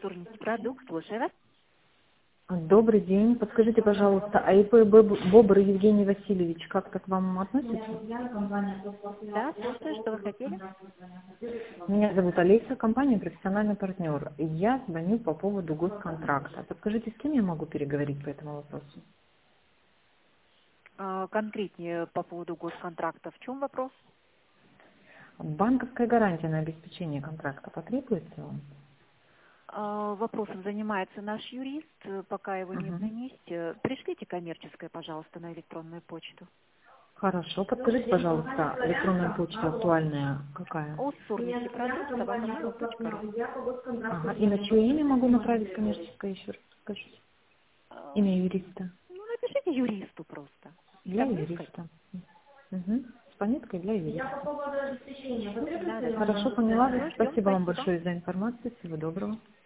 продукт, слушаю вас. Добрый день. Подскажите, пожалуйста, АИП Бобр Евгений Васильевич как-то к вам относится? Да, слушаю, что вы хотели? Меня зовут Олеся, компания «Профессиональный партнер». Я звоню по поводу госконтракта. Подскажите, с кем я могу переговорить по этому вопросу? Конкретнее по поводу госконтракта. В чем вопрос? Банковская гарантия на обеспечение контракта потребуется вам? Вопросом занимается наш юрист, пока его нет на месте. Пришлите коммерческое, пожалуйста, на электронную почту. Хорошо. Подскажите, пожалуйста, электронная почта актуальная какая? ОСурники.продукт@mail.ru. Ага. И на чье имя могу направить коммерческое, еще раз скажите? Имя юриста. Ну, напишите юристу просто. Для юриста. Угу. С пометкой для юриста. Да. Хорошо, поняла. Всё, ждём, Спасибо вам спасибо. большое за информацию. Всего доброго.